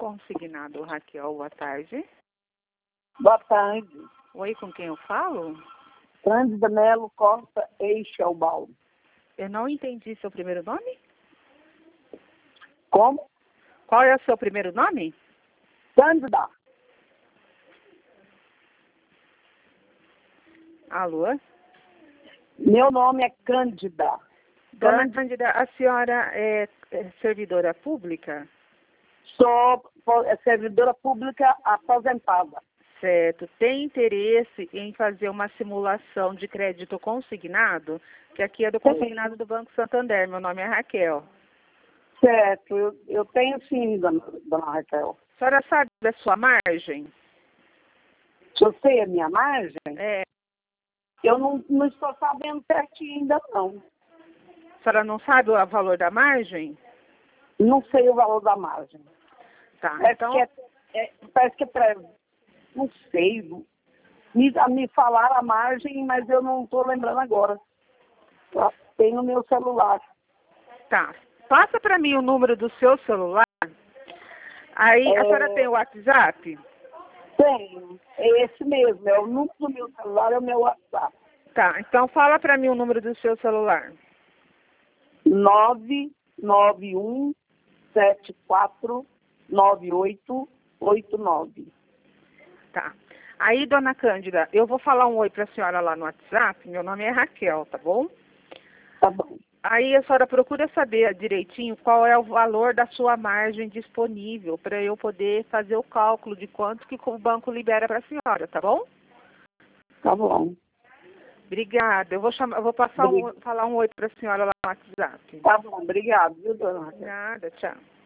Consignado, Raquel, boa tarde. Boa tarde. Oi, com quem eu falo? Cândida Melo Costa Eichelbaum. Eu não entendi seu primeiro nome. Como? Qual é o seu primeiro nome? Cândida. Alô? Meu nome é Cândida. Dona Cândida, a senhora é servidora pública? Sou servidora pública aposentada. Certo. Tem interesse em fazer uma simulação de crédito consignado? Que aqui é do consignado do Banco Santander. Meu nome é Raquel. Certo. Eu tenho sim, dona Raquel. A senhora sabe da sua margem? Se eu sei a minha margem, É. eu não estou sabendo certinho ainda não. A senhora não sabe o valor da margem? Não sei o valor da margem. Tá, Parece então... que é para... Não sei. Me falaram a margem, mas eu não estou lembrando agora. Tem no meu celular. Tá. Passa para mim o número do seu celular. Aí, a senhora tem o WhatsApp? Tenho. É esse mesmo. É o número do meu celular, é o meu WhatsApp. Tá, então fala para mim o número do seu celular. 991749889. Tá. Aí, dona Cândida, eu vou falar um oi para a senhora lá no WhatsApp. Meu nome é Raquel, tá bom? Tá bom. Aí a senhora procura saber direitinho qual é o valor da sua margem disponível para eu poder fazer o cálculo de quanto que o banco libera para a senhora, tá bom? Tá bom. Obrigada. Eu vou falar um oi para a senhora lá no WhatsApp. Tá bom. Obrigado, viu, dona Raquel? Nada, tchau.